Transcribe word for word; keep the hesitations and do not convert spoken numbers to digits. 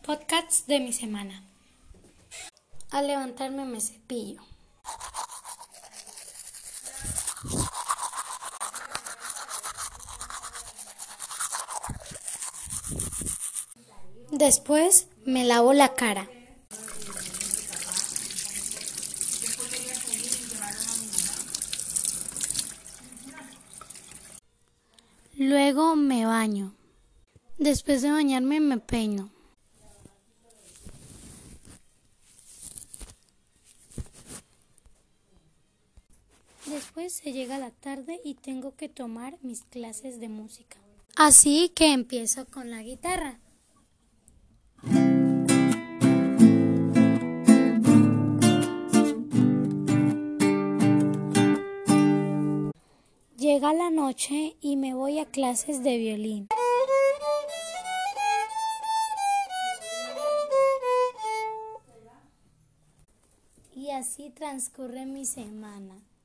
Podcasts de mi semana. Al levantarme me cepillo. Después me lavo la cara. Luego me baño. Después de bañarme me peino. Después se llega la tarde y tengo que tomar mis clases de música. Así que empiezo con la guitarra. Llega la noche y me voy a clases de violín. Y así transcurre mi semana.